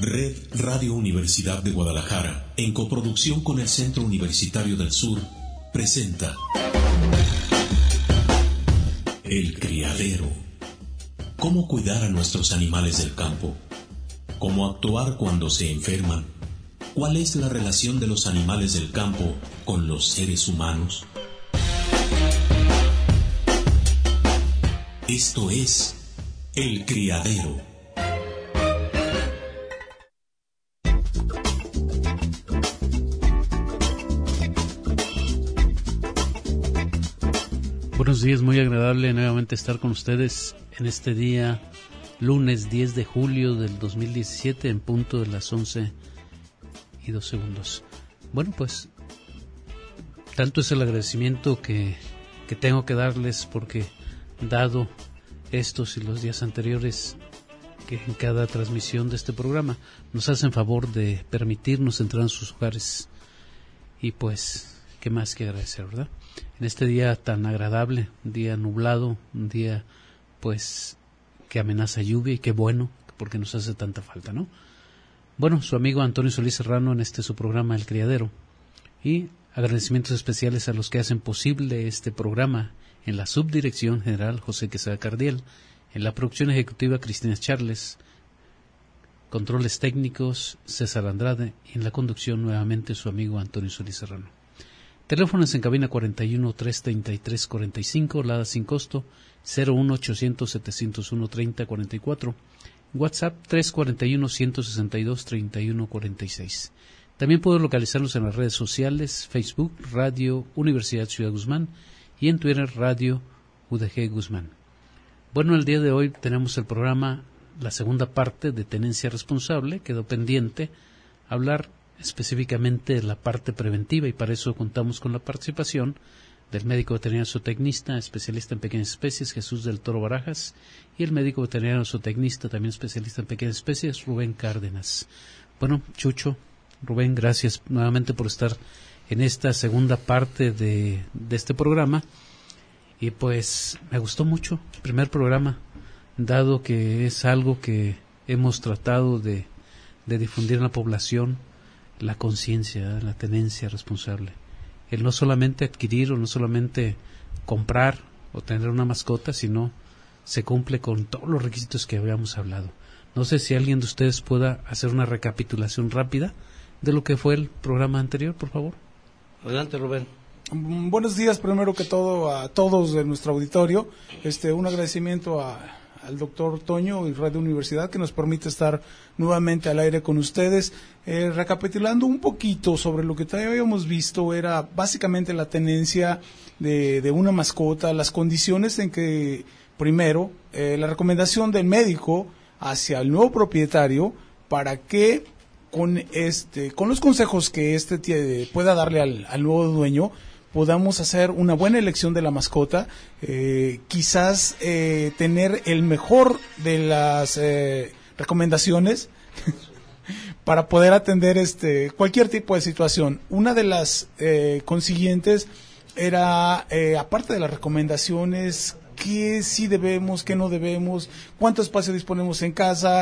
Red Radio Universidad de Guadalajara, en coproducción con el Centro Universitario del Sur, presenta El Criadero. ¿Cómo cuidar a nuestros animales del campo? ¿Cómo actuar cuando se enferman? ¿Cuál es la relación de los animales del campo con los seres humanos? Esto es El Criadero. Buenos días, muy agradable nuevamente estar con ustedes en este día, lunes 10 de julio del 2017, en punto de las 11:02. Bueno, pues, tanto es el agradecimiento que tengo que darles porque, dado estos y los días anteriores, que en cada transmisión de este programa nos hacen favor de permitirnos entrar en sus hogares, y pues, qué más que agradecer, ¿verdad? En este día tan agradable, un día nublado, un día pues que amenaza lluvia, y qué bueno, porque nos hace tanta falta, ¿no? Bueno, su amigo Antonio Solís Serrano en su programa El Criadero, y agradecimientos especiales a los que hacen posible este programa en la subdirección general José Quesada Cardiel, en la producción ejecutiva Cristina Charles, controles técnicos César Andrade, y en la conducción nuevamente su amigo Antonio Solís Serrano. Teléfonos en cabina 41-333-45, Lada sin costo, 01800-701-3044, WhatsApp 341-162-3146. También puedo localizarnos en las redes sociales, Facebook, Radio Universidad Ciudad Guzmán, y en Twitter, Radio UDG Guzmán. Bueno, el día de hoy tenemos el programa, la segunda parte de Tenencia Responsable. Quedó pendiente hablar específicamente de la parte preventiva, y para eso contamos con la participación del médico veterinario zootecnista, especialista en pequeñas especies, Jesús del Toro Barajas, y el médico veterinario zootecnista, también especialista en pequeñas especies, Rubén Cárdenas. Bueno, Chucho, Rubén, gracias nuevamente por estar en esta segunda parte de este programa, y pues me gustó mucho el primer programa, dado que es algo que hemos tratado de difundir en la población, la conciencia, la tenencia responsable, el no solamente adquirir o no solamente comprar o tener una mascota, sino se cumple con todos los requisitos que habíamos hablado. No sé si alguien de ustedes pueda hacer una recapitulación rápida de lo que fue el programa anterior, por favor. Adelante, Rubén. Buenos días, primero que todo a todos de nuestro auditorio. Un agradecimiento al doctor Toño y Radio Universidad, que nos permite estar nuevamente al aire con ustedes. Recapitulando un poquito sobre lo que habíamos visto, era básicamente la tenencia de una mascota, las condiciones en que, primero, la recomendación del médico hacia el nuevo propietario para que con los consejos que pueda darle al nuevo dueño, podamos hacer una buena elección de la mascota, quizás tener el mejor de las recomendaciones para poder atender cualquier tipo de situación. Una de las consiguientes era, aparte de las recomendaciones, qué sí debemos, qué no debemos, cuánto espacio disponemos en casa,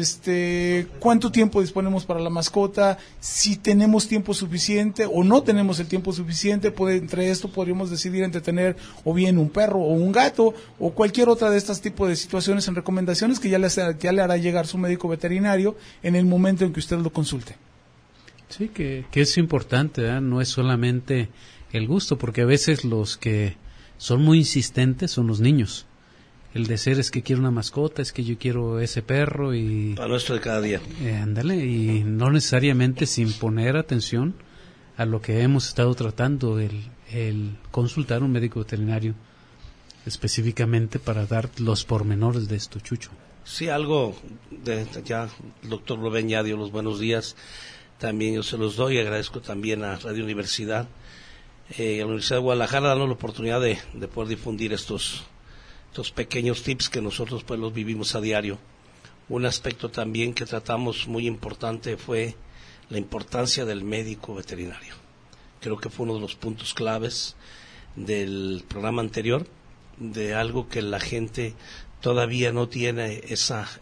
cuánto tiempo disponemos para la mascota, si tenemos tiempo suficiente o no tenemos el tiempo suficiente. Entre esto podríamos decidir entre tener o bien un perro o un gato o cualquier otra de estas tipos de situaciones en recomendaciones que ya le hará llegar su médico veterinario en el momento en que usted lo consulte. Sí, que es importante, ¿eh? No es solamente el gusto, porque a veces los que son muy insistentes son los niños. El deseo es que quiero una mascota, es que yo quiero ese perro y... Para nuestro de cada día. Ándale, y no necesariamente sin poner atención a lo que hemos estado tratando, el consultar a un médico veterinario específicamente para dar los pormenores de esto, Chucho. Sí, ya el doctor Rubén ya dio los buenos días, también yo se los doy, agradezco también a Radio Universidad, a la Universidad de Guadalajara, dando la oportunidad de poder difundir estos pequeños tips que nosotros pues los vivimos a diario. Un aspecto también que tratamos muy importante fue la importancia del médico veterinario. Creo que fue uno de los puntos claves del programa anterior, de algo que la gente todavía no tiene esa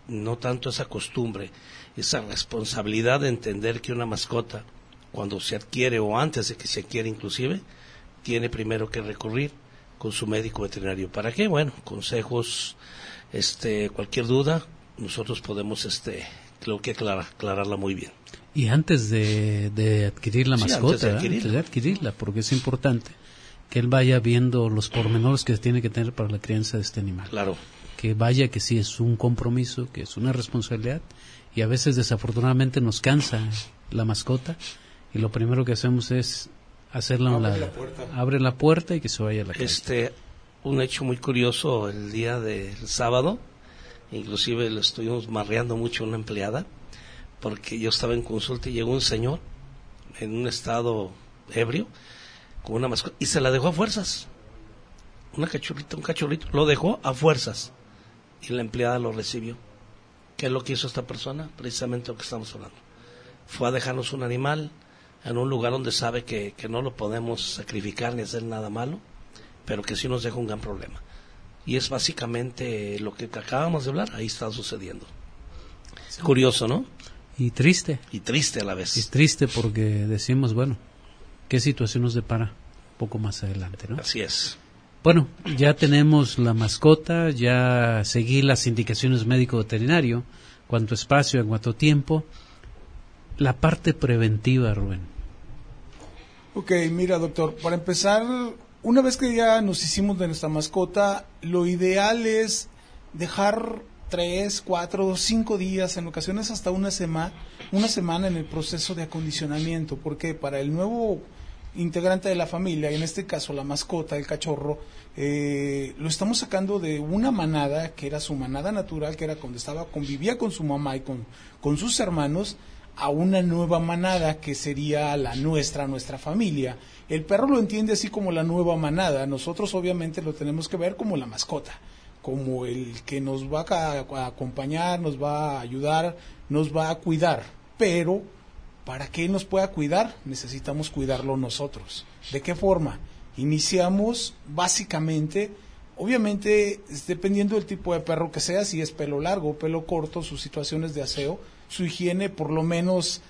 no tanto esa costumbre, esa responsabilidad de entender que una mascota, cuando se adquiere o antes de que se adquiere inclusive, tiene primero que recurrir con su médico veterinario. ¿Para qué? Bueno, consejos, cualquier duda, nosotros podemos, creo que aclararla muy bien. Y antes de adquirir la mascota, antes de adquirirla, porque es importante que él vaya viendo los pormenores que tiene que tener para la crianza de este animal. Claro. Que vaya que sí es un compromiso, que es una responsabilidad, y a veces desafortunadamente nos cansa la mascota, y lo primero que hacemos es hacerla abre la puerta y que se vaya a la calle. Un hecho muy curioso el día del sábado, inclusive lo estuvimos marreando mucho a una empleada, porque yo estaba en consulta y llegó un señor en un estado ebrio con una mascota y se la dejó a fuerzas. Un cachorrito, lo dejó a fuerzas y la empleada lo recibió. ¿Qué es lo que hizo esta persona? Precisamente lo que estamos hablando. Fue a dejarnos un animal en un lugar donde sabe que no lo podemos sacrificar ni hacer nada malo, pero que sí nos deja un gran problema. Y es básicamente lo que acabamos de hablar, ahí está sucediendo. Sí. Curioso, ¿no? Y triste. Y triste a la vez. Y triste porque decimos, bueno, ¿qué situación nos depara poco más adelante, no? Así es. Bueno, ya tenemos la mascota, ya seguí las indicaciones médico-veterinario, cuánto espacio, en cuánto tiempo. La parte preventiva, Rubén. Ok, mira, doctor, para empezar, una vez que ya nos hicimos de nuestra mascota, lo ideal es dejar 3, 4, 5 días, en ocasiones hasta una semana en el proceso de acondicionamiento, porque para el nuevo integrante de la familia, en este caso la mascota, el cachorro, lo estamos sacando de una manada que era su manada natural, que era cuando convivía con su mamá y con sus hermanos, a una nueva manada que sería nuestra familia. El perro lo entiende así como la nueva manada, nosotros obviamente lo tenemos que ver como la mascota, como el que nos va a acompañar, nos va a ayudar, nos va a cuidar, pero para que él nos pueda cuidar, necesitamos cuidarlo nosotros. ¿De qué forma? Iniciamos básicamente, obviamente dependiendo del tipo de perro que sea, si es pelo largo o pelo corto, sus situaciones de aseo, su higiene por lo menos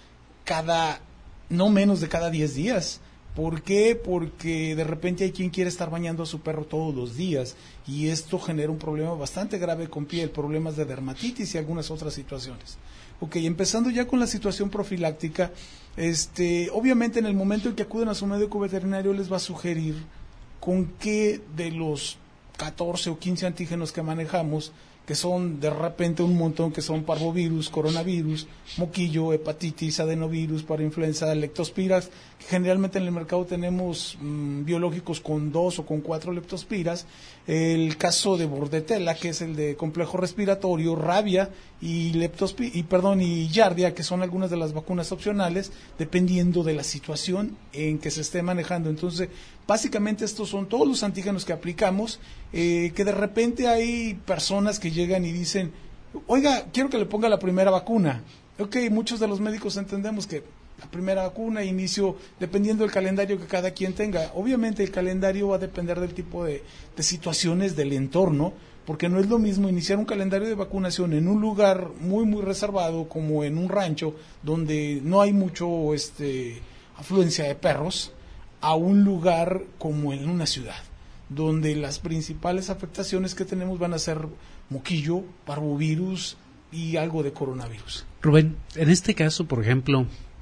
no menos de cada 10 días. ¿Por qué? Porque de repente hay quien quiere estar bañando a su perro todos los días y esto genera un problema bastante grave con piel, problemas de dermatitis y algunas otras situaciones. Ok, empezando ya con la situación profiláctica, obviamente en el momento en que acuden a su médico veterinario les va a sugerir con qué de los 14 o 15 antígenos que manejamos, que son de repente un montón, que son parvovirus, coronavirus, moquillo, hepatitis, adenovirus, parainfluenza, leptospiras, que generalmente en el mercado tenemos biológicos con 2 o con 4 leptospiras, el caso de bordetela, que es el de complejo respiratorio, rabia y yardia, que son algunas de las vacunas opcionales, dependiendo de la situación en que se esté manejando. Entonces, básicamente estos son todos los antígenos que aplicamos, que de repente hay personas que llegan y dicen, oiga, quiero que le ponga la primera vacuna. Ok, muchos de los médicos entendemos que la primera vacuna, inicio, dependiendo del calendario que cada quien tenga. Obviamente el calendario va a depender del tipo de situaciones del entorno, porque no es lo mismo iniciar un calendario de vacunación en un lugar muy, muy reservado, como en un rancho, donde no hay mucho afluencia de perros, a un lugar como en una ciudad, donde las principales afectaciones que tenemos van a ser moquillo, parvovirus y algo de coronavirus. Rubén, en este caso, por ejemplo,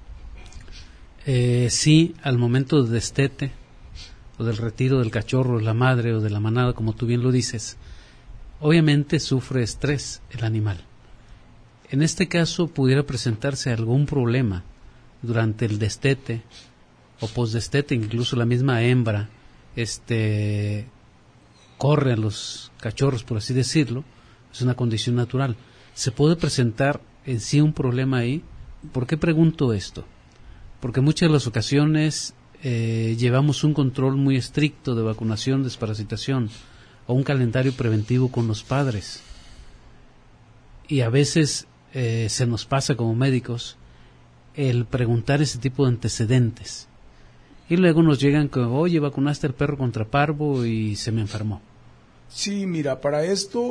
sí, al momento del destete o del retiro del cachorro, de la madre o de la manada, como tú bien lo dices, obviamente sufre estrés el animal. En este caso pudiera presentarse algún problema durante el destete o postdestete, incluso la misma hembra corre a los cachorros, por así decirlo, es una condición natural. ¿Se puede presentar en sí un problema ahí? ¿Por qué pregunto esto? Porque muchas de las ocasiones llevamos un control muy estricto de vacunación, desparasitación o un calendario preventivo con los padres, y a veces se nos pasa como médicos el preguntar ese tipo de antecedentes. Y luego nos llegan que, oye, vacunaste al perro contra parvo y se me enfermó. Sí, mira, para esto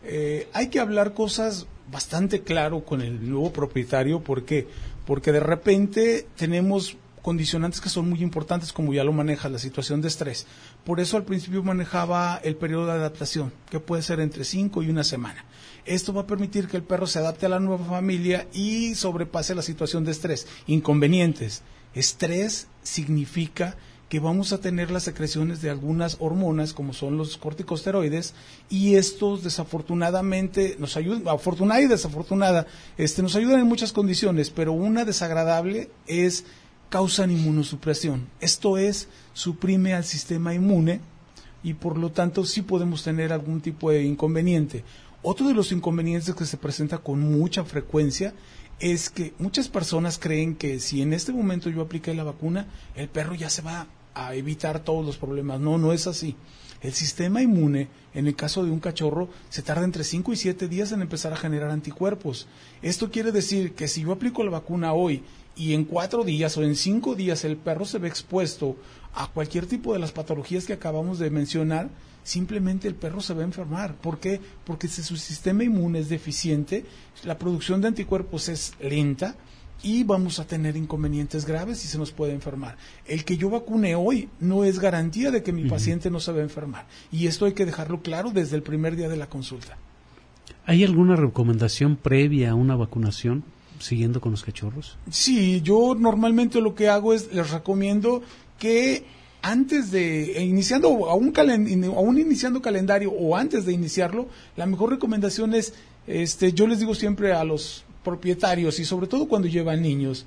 hay que hablar cosas bastante claro con el nuevo propietario. ¿Por qué? Porque de repente tenemos condicionantes que son muy importantes, como ya lo maneja la situación de estrés. Por eso al principio manejaba el periodo de adaptación, que puede ser entre 5 y 1 semana. Esto va a permitir que el perro se adapte a la nueva familia y sobrepase la situación de estrés. Inconvenientes. Estrés significa que vamos a tener las secreciones de algunas hormonas, como son los corticosteroides, y estos desafortunadamente nos ayudan, afortunada y desafortunada, nos ayudan en muchas condiciones, pero una desagradable es causan inmunosupresión. Esto es, suprime al sistema inmune y por lo tanto sí podemos tener algún tipo de inconveniente. Otro de los inconvenientes que se presenta con mucha frecuencia es que muchas personas creen que si en este momento yo apliqué la vacuna, el perro ya se va a evitar todos los problemas. No, no es así. El sistema inmune, en el caso de un cachorro, se tarda entre 5 y 7 días en empezar a generar anticuerpos. Esto quiere decir que si yo aplico la vacuna hoy y en 4 días o en 5 días el perro se ve expuesto a cualquier tipo de las patologías que acabamos de mencionar, simplemente el perro se va a enfermar. ¿Por qué? Porque si su sistema inmune es deficiente, la producción de anticuerpos es lenta y vamos a tener inconvenientes graves y se nos puede enfermar. El que yo vacune hoy no es garantía de que mi paciente no se va a enfermar. Y esto hay que dejarlo claro desde el primer día de la consulta. ¿Hay alguna recomendación previa a una vacunación siguiendo con los cachorros? Sí, yo normalmente lo que hago es, les recomiendo que antes de, iniciando, aún iniciando calendario o antes de iniciarlo, la mejor recomendación es, yo les digo siempre a los propietarios y sobre todo cuando llevan niños,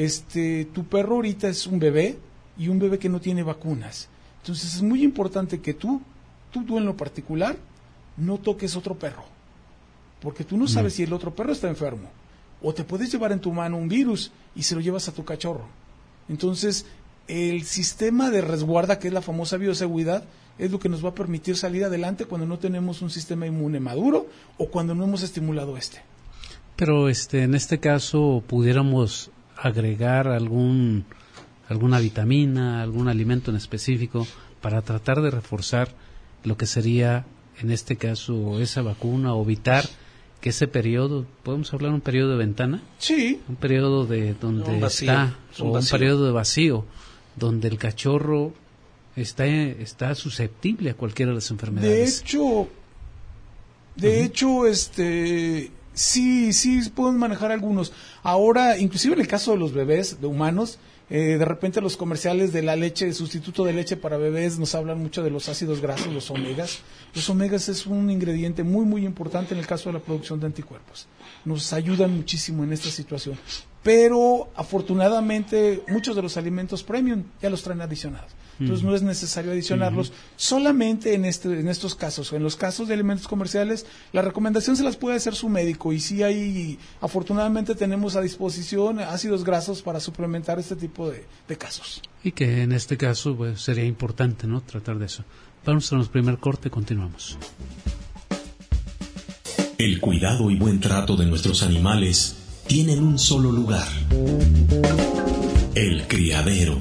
tu perro ahorita es un bebé y un bebé que no tiene vacunas. Entonces es muy importante que tú en lo particular, no toques otro perro, porque tú no sabes si el otro perro está enfermo. O te puedes llevar en tu mano un virus y se lo llevas a tu cachorro. Entonces, el sistema de resguarda, que es la famosa bioseguridad, es lo que nos va a permitir salir adelante cuando no tenemos un sistema inmune maduro o cuando no hemos estimulado Pero en este caso, ¿pudiéramos agregar alguna vitamina, algún alimento en específico para tratar de reforzar lo que sería, en este caso, esa vacuna o evitar que ese periodo, ¿podemos hablar de un periodo de ventana? Sí. Un periodo de donde un periodo de vacío, donde el cachorro está susceptible a cualquiera de las enfermedades. De hecho, sí pueden manejar algunos. Ahora, inclusive en el caso de los bebés, de humanos, de repente los comerciales de la leche, el sustituto de leche para bebés, nos hablan mucho de los ácidos grasos, los omegas. Los omegas es un ingrediente muy, muy importante en el caso de la producción de anticuerpos. Nos ayudan muchísimo en esta situación. Pero, afortunadamente, muchos de los alimentos premium ya los traen adicionados. Entonces, no es necesario adicionarlos. Solamente en estos casos, en los casos de alimentos comerciales, la recomendación se las puede hacer su médico. Y sí afortunadamente tenemos a disposición ácidos grasos para suplementar este tipo de casos. Y que en este caso pues, sería importante, ¿no?, tratar de eso. Vamos a nuestro primer corte, continuamos. El cuidado y buen trato de nuestros animales tienen un solo lugar: el criadero.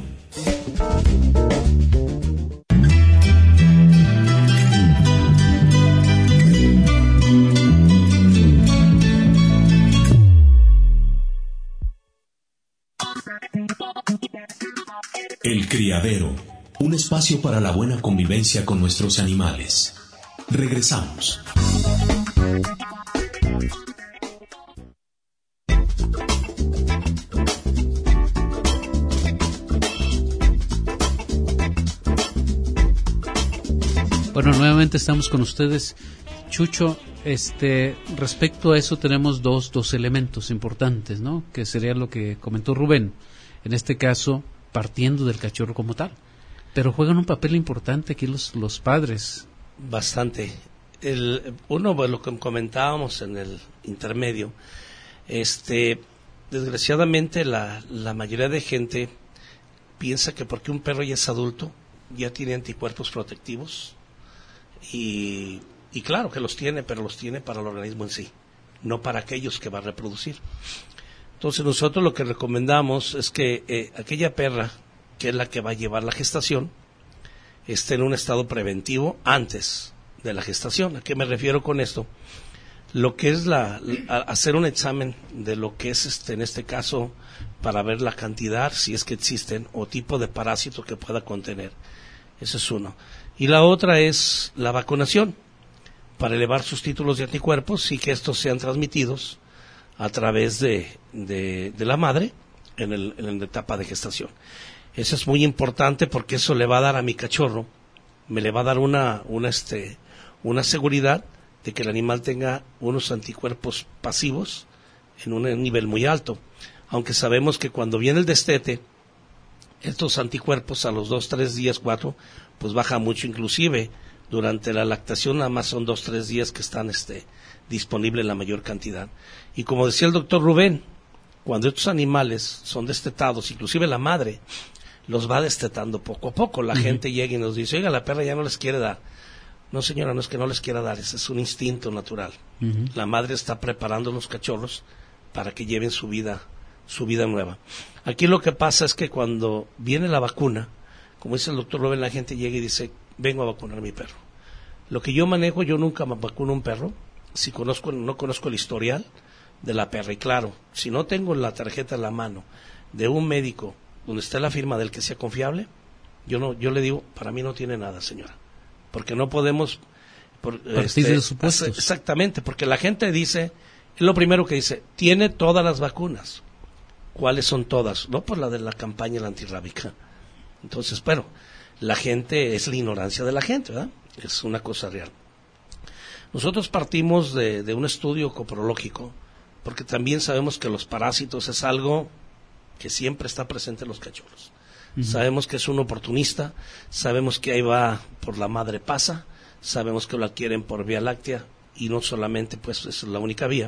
El criadero, un espacio para la buena convivencia con nuestros animales. Regresamos. Bueno, nuevamente estamos con ustedes. Chucho, respecto a eso tenemos dos elementos importantes, ¿no? Que sería lo que comentó Rubén, en este caso partiendo del cachorro como tal, pero juegan un papel importante aquí los padres. Bastante. Uno, pues, lo que comentábamos en el intermedio, desgraciadamente la mayoría de gente piensa que porque un perro ya es adulto ya tiene anticuerpos protectivos. Y claro que los tiene, pero los tiene para el organismo en sí, no para aquellos que va a reproducir. Entonces nosotros lo que recomendamos es que aquella perra, que es la que va a llevar la gestación, esté en un estado preventivo antes de la gestación. ¿A qué me refiero con esto? Lo que es hacer un examen de lo que es en este caso, para ver la cantidad, si es que existen, o tipo de parásito que pueda contener. Ese es uno. Y la otra es la vacunación, para elevar sus títulos de anticuerpos y que estos sean transmitidos a través de la madre en la etapa de gestación. Eso es muy importante porque eso le va a dar a mi cachorro, me le va a dar una seguridad de que el animal tenga unos anticuerpos pasivos en un nivel muy alto. Aunque sabemos que cuando viene el destete, estos anticuerpos a los 2, 3 días, 4, pues baja mucho. Inclusive durante la lactación nada más son 2, 3 días que están disponibles la mayor cantidad. Y como decía el doctor Rubén, cuando estos animales son destetados, inclusive la madre los va destetando poco a poco. La gente llega y nos dice, oiga, la perra ya no les quiere dar. No, señora, no es que no les quiera dar, ese es un instinto natural. La madre está preparando los cachorros para que lleven su vida nueva. Aquí lo que pasa es que cuando viene la vacuna, como dice el doctor Rubén, la gente llega y dice, vengo a vacunar a mi perro. Lo que yo manejo, yo nunca vacuno a un perro si no conozco el historial de la perra. Y claro, si no tengo la tarjeta en la mano de un médico donde está la firma del que sea confiable, yo le digo, para mí no tiene nada, señora. Porque no podemos partir de supuestos. Exactamente, porque la gente dice, es lo primero que dice, tiene todas las vacunas. ¿Cuáles son todas? No, por la de la campaña la antirrábica. Entonces, pero la gente, es la ignorancia de la gente, ¿verdad? Es una cosa real. Nosotros partimos de un estudio coprológico, porque también sabemos que los parásitos es algo que siempre está presente en los cachorros. Sabemos que es un oportunista, sabemos que ahí va por la madre pasa, sabemos que lo adquieren por vía láctea y no solamente pues es la única vía.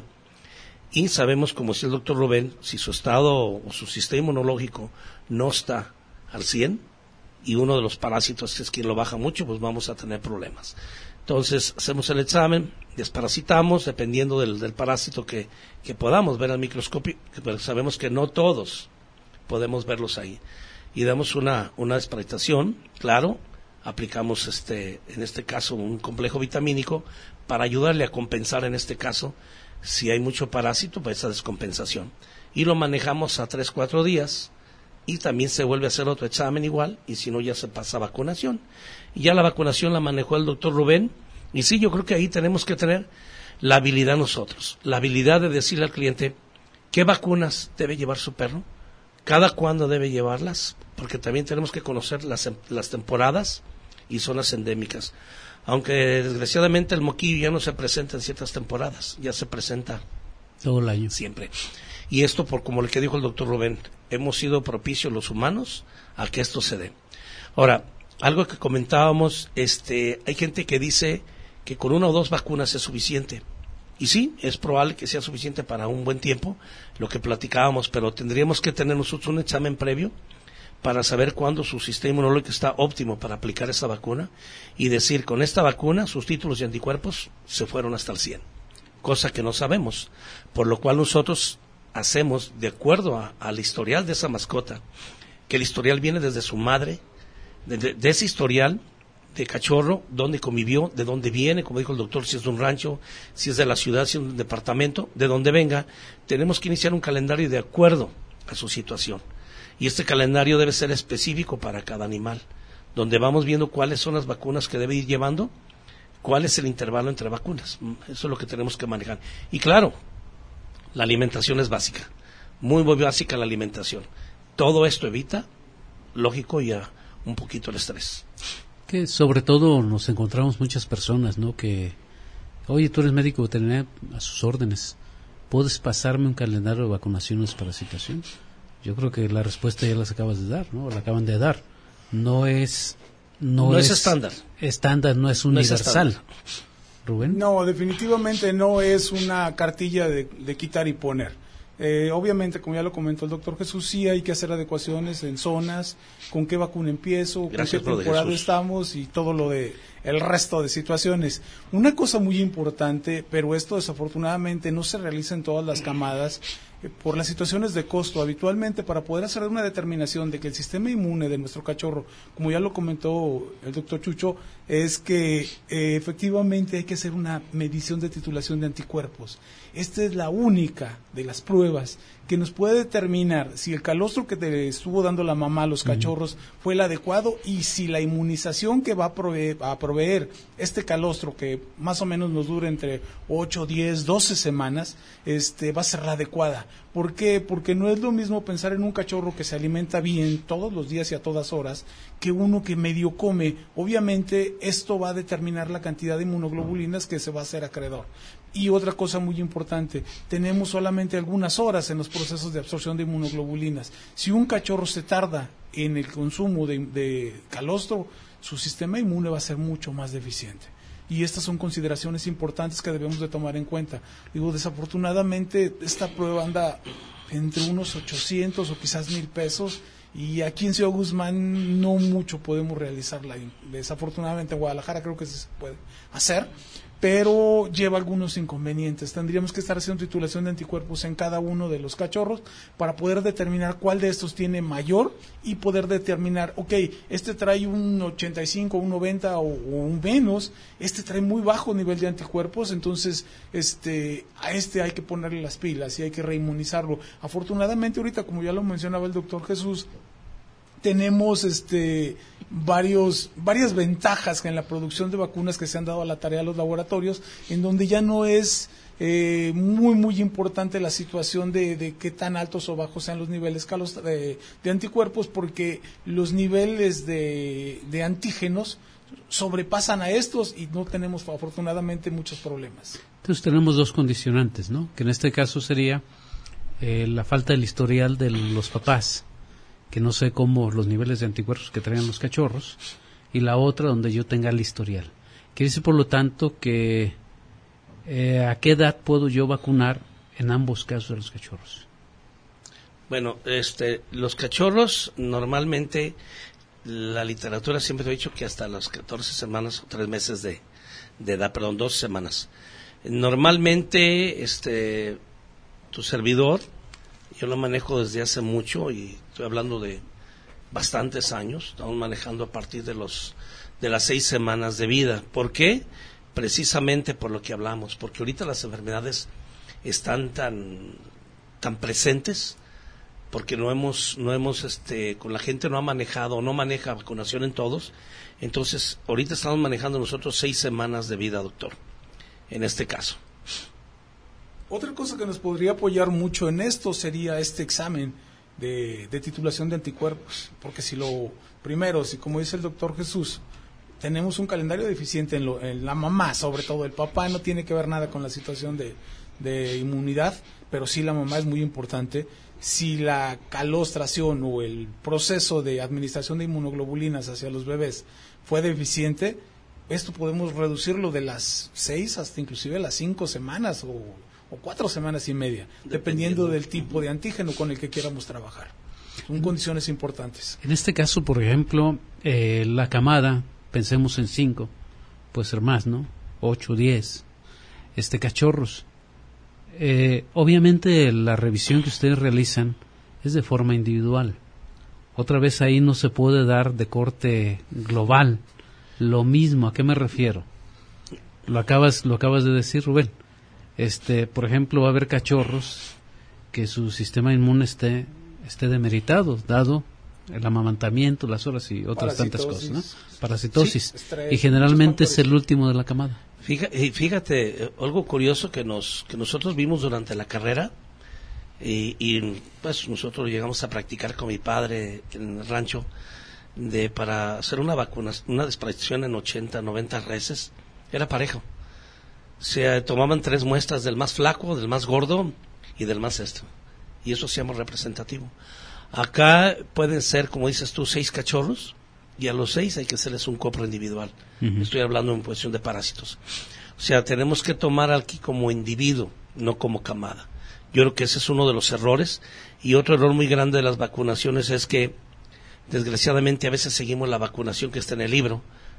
Y sabemos, como decía el doctor Rubén, si su estado o su sistema inmunológico no está al 100 y uno de los parásitos es quien lo baja mucho, pues vamos a tener problemas. Entonces hacemos el examen, desparasitamos dependiendo del parásito que podamos ver al microscopio, pero sabemos que no todos podemos verlos ahí. Y damos una desparasitación, claro, aplicamos en este caso un complejo vitamínico para ayudarle a compensar en este caso, si hay mucho parásito, pues esa descompensación. Y lo manejamos a 3, 4 días y también se vuelve a hacer otro examen igual y si no ya se pasa a vacunación. Y ya la vacunación la manejó el doctor Rubén y sí, yo creo que ahí tenemos que tener la habilidad nosotros, la habilidad de decirle al cliente qué vacunas debe llevar su perro, cada cuándo debe llevarlas, porque también tenemos que conocer las temporadas y zonas endémicas. Aunque desgraciadamente el moquillo ya no se presenta en ciertas temporadas, ya se presenta todo el año. Siempre. Y esto por como lo que dijo el doctor Rubén, hemos sido propicios los humanos a que esto se dé. Ahora, algo que comentábamos, hay gente que dice que con 1 o 2 vacunas es suficiente. Y sí, es probable que sea suficiente para un buen tiempo, lo que platicábamos, pero tendríamos que tener nosotros un examen previo para saber cuándo su sistema inmunológico está óptimo para aplicar esa vacuna y decir, con esta vacuna sus títulos de anticuerpos se fueron hasta el 100, cosa que no sabemos, por lo cual nosotros hacemos, de acuerdo al historial de esa mascota, que el historial viene desde su madre, de ese historial de cachorro, dónde convivió, de dónde viene, como dijo el doctor, si es de un rancho, si es de la ciudad, si es de un departamento, de donde venga, tenemos que iniciar un calendario de acuerdo a su situación. Y este calendario debe ser específico para cada animal, donde vamos viendo cuáles son las vacunas que debe ir llevando, cuál es el intervalo entre vacunas. Eso es lo que tenemos que manejar. Y claro, la alimentación es básica, muy básica la alimentación. Todo esto evita, lógico, ya un poquito el estrés. Que sobre todo nos encontramos muchas personas, ¿no? Que, oye, tú eres médico veterinario, a sus órdenes, ¿puedes pasarme un calendario de vacunaciones para situación? Yo creo que la respuesta ya las acabas de dar, ¿no? La acaban de dar. No es estándar. Estándar, no es universal. ¿Rubén? No, definitivamente no es una cartilla de quitar y poner. Obviamente, como ya lo comentó el doctor Jesús, sí hay que hacer adecuaciones en zonas, con qué vacuna empiezo, con qué temporada estamos y todo lo de el resto de situaciones. Una cosa muy importante, pero esto desafortunadamente no se realiza en todas las camadas, por las situaciones de costo. Habitualmente, para poder hacer una determinación de que el sistema inmune de nuestro cachorro, como ya lo comentó el doctor Chucho, es que efectivamente hay que hacer una medición de titulación de anticuerpos. Esta es la única de las pruebas que nos puede determinar si el calostro que te estuvo dando la mamá a los cachorros fue el adecuado, y si la inmunización que va a proveer este calostro, que más o menos nos dura entre 8, 10, 12 semanas, va a ser la adecuada. ¿Por qué? Porque no es lo mismo pensar en un cachorro que se alimenta bien todos los días y a todas horas que uno que medio come. Obviamente esto va a determinar la cantidad de inmunoglobulinas que se va a hacer acreedor. Y otra cosa muy importante, tenemos solamente algunas horas en los procesos de absorción de inmunoglobulinas. Si un cachorro se tarda en el consumo de calostro, su sistema inmune va a ser mucho más deficiente. Y estas son consideraciones importantes que debemos de tomar en cuenta. Digo, desafortunadamente esta prueba anda entre unos 800 o quizás 1,000 pesos, y aquí en Ciudad Guzmán no mucho podemos realizarla. Desafortunadamente en Guadalajara creo que se puede hacer, pero lleva algunos inconvenientes. Tendríamos que estar haciendo titulación de anticuerpos en cada uno de los cachorros para poder determinar cuál de estos tiene mayor, y poder determinar, este trae un 85, un 90 o un menos, este trae muy bajo nivel de anticuerpos, entonces a hay que ponerle las pilas y hay que reinmunizarlo. Afortunadamente ahorita, como ya lo mencionaba el doctor Jesús, tenemos varias ventajas en la producción de vacunas que se han dado a la tarea de los laboratorios, en donde ya no es muy importante la situación de qué tan altos o bajos sean los niveles de anticuerpos, porque los niveles de antígenos sobrepasan a estos y no tenemos afortunadamente muchos problemas. Entonces tenemos dos condicionantes, ¿no? Que en este caso sería la falta del historial de los papás, que no sé cómo los niveles de anticuerpos que traen los cachorros, y la otra donde yo tenga el historial. Quiere decir, por lo tanto, que ¿a qué edad puedo yo vacunar en ambos casos de los cachorros? Bueno, los cachorros normalmente, la literatura siempre ha dicho que hasta las 14 semanas o 3 meses de edad, 12 semanas. Normalmente, tu servidor, yo lo manejo desde hace mucho, y estoy hablando de bastantes años. Estamos manejando a partir de las 6 semanas de vida. ¿Por qué? Precisamente por lo que hablamos, porque ahorita las enfermedades están tan presentes, porque con la gente no ha manejado, no maneja vacunación en todos. Entonces, ahorita estamos manejando nosotros 6 semanas de vida, doctor, en este caso. Otra cosa que nos podría apoyar mucho en esto sería este examen de titulación de anticuerpos, porque si como dice el doctor Jesús, tenemos un calendario deficiente en la mamá, sobre todo el papá no tiene que ver nada con la situación de inmunidad, pero sí la mamá es muy importante. Si la calostración o el proceso de administración de inmunoglobulinas hacia los bebés fue deficiente, esto podemos reducirlo de las 6 hasta inclusive las 5 semanas o 4 semanas y media, dependiendo del tipo de antígeno con el que quieramos trabajar. Son condiciones importantes. En este caso, por ejemplo, la camada, pensemos en 5, puede ser más, ¿no? 8, 10, cachorros. Obviamente la revisión que ustedes realizan es de forma individual. Otra vez ahí no se puede dar de corte global. Lo mismo, ¿a qué me refiero? Lo acabas de decir, Rubén. Por ejemplo, va a haber cachorros que su sistema inmune esté demeritado, dado el amamantamiento, las horas y otras tantas cosas, ¿no? Parasitosis. Sí, estrés, y generalmente es el último de la camada. Fíjate, algo curioso que nosotros vimos durante la carrera, y pues nosotros llegamos a practicar con mi padre en el rancho, para hacer una desparasitación en 80, 90 reses, era parejo. Se tomaban 3 muestras del más flaco, del más gordo y del más y eso hacíamos representativo. Acá pueden ser, como dices tú, 6 cachorros, y a los 6 hay que hacerles un copro individual. Estoy hablando en cuestión de parásitos. O sea, tenemos que tomar aquí como individuo, no como camada. Yo creo que ese es uno de los errores. Y otro error muy grande de las vacunaciones es que, desgraciadamente, a veces seguimos la vacunación que está en el libro,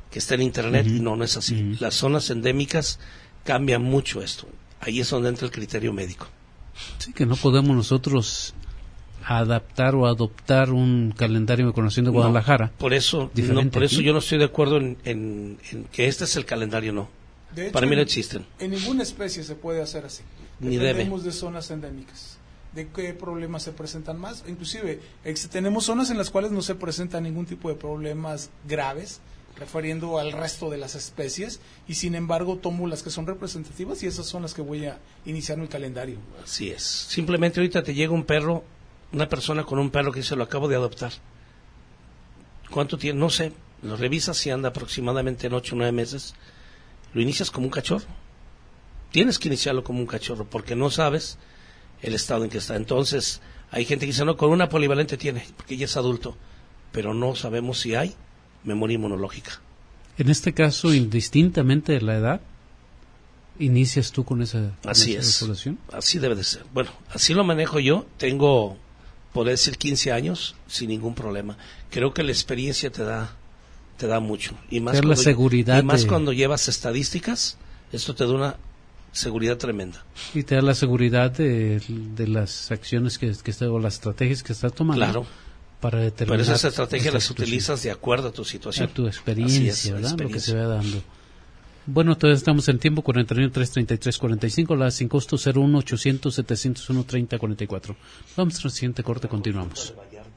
que está en internet, y no es así. Las zonas endémicas cambian mucho esto. Ahí es donde entra el criterio médico. Sí, que no podemos nosotros adaptar o adoptar un calendario de vacunación de Guadalajara. Por eso yo no estoy de acuerdo en que este es el calendario, no. De hecho, para mí no existen. En ninguna especie se puede hacer así. Ni Dependemos debe. de zonas endémicas, de qué problemas se presentan más. Inclusive tenemos zonas en las cuales no se presentan ningún tipo de problemas graves, refiriendo al resto de las especies, y sin embargo tomo las que son representativas y esas son las que voy a iniciar mi calendario. Así es. Simplemente ahorita te llega una persona con un perro que dice, lo acabo de adoptar. ¿Cuánto tiene? No sé. Lo revisas y anda aproximadamente en 8 o 9 meses. Lo inicias como un cachorro. Tienes que iniciarlo como un cachorro porque no sabes el estado en que está. Entonces, hay gente que dice, no, con una polivalente tiene, porque ya es adulto. Pero no sabemos si hay memoria inmunológica. En este caso, indistintamente de la edad, ¿inicias tú con esa población? Así debe de ser. Bueno, así lo manejo yo. Tengo, podría decir, 15 años sin ningún problema. Creo que la experiencia te da mucho. Y más, la seguridad cuando llevas estadísticas, esto te da una seguridad tremenda. Y te da la seguridad de las acciones que está, o las estrategias que estás tomando. Claro. Para determinar. Pero esas estrategias las utilizas de acuerdo a tu situación. A tu experiencia, ¿verdad? Lo que se va dando. Bueno, todavía estamos en tiempo, 41-333-45, la sin costo 01-800-701-3044. Vamos al siguiente corte, continuamos.